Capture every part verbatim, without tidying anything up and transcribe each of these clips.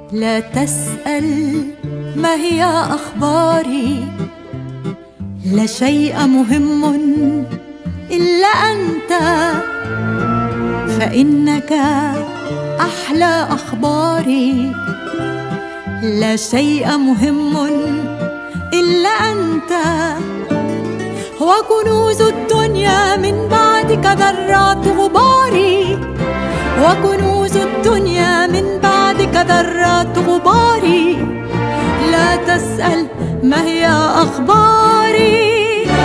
لا تسأل ما هي أخباري، لا شيء مهم إلا أنت، فإنك أحلى أخباري. لا شيء مهم إلا أنت، وكنوز الدنيا من بعدك ذرات غباري، وكنوز الدنيا من بعدك ذرات غباري. لا تسأل ما هي أخباري،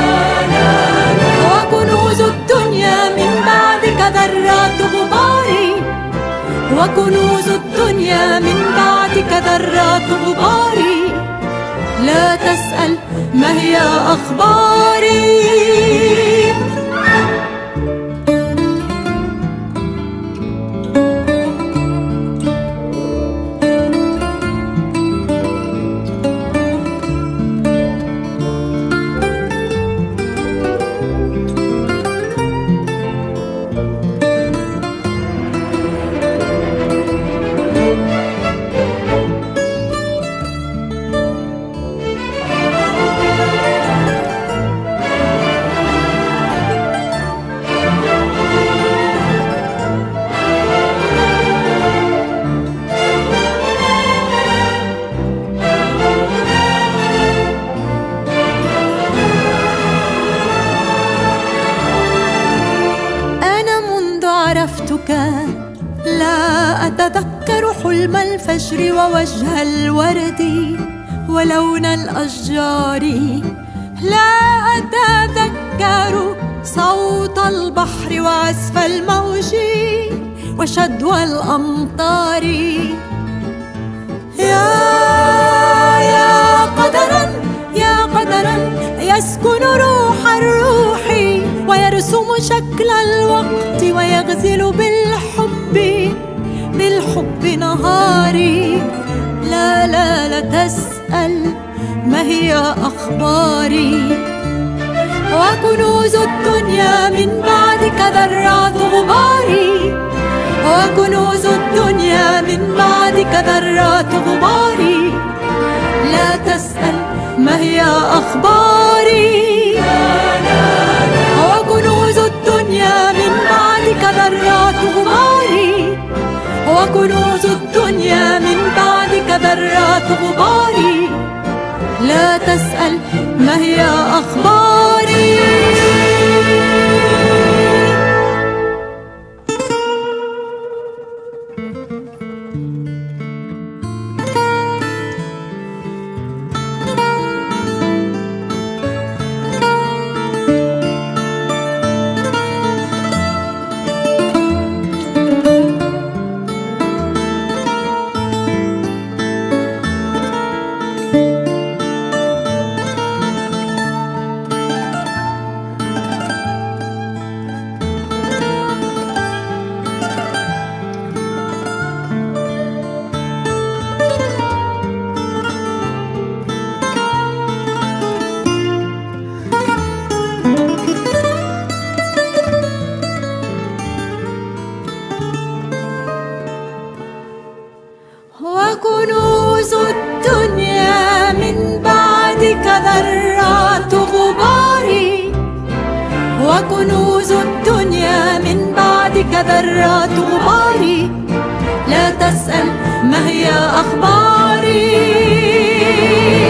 وكنوز الدنيا من بعدك ذرات غباري، وكنوز الدنيا من بعدك ذرات غباري. لا تسأل ما هي أخباري. عرفتك لا أتذكر حلم الفجر ووجه الورد ولون الأشجار، لا أتذكر صوت البحر وعزف الموج وشدوى الأمطار. يا يا قدرا يا قدرا يسكن روح الروح ويرسم شكل الوقت ويغزل بالحب بالحب نهاري. لا لا لا تسأل ما هي أخباري، وكنوز الدنيا من بعدك ذرات غباري، وكنوز الدنيا من بعدك ذرات غباري. لا تسأل ما هي أخباري، وكنوز الدنيا من بعدك ذرات غباري، وكنوز الدنيا من بعدك ذرات غباري. لا تسأل ما هي أخباري. وكنوز الدنيا من بعدك ذرات غباري، وكنوز الدنيا من بعدك ذرات غباري. لا تسأل ما هي أخباري.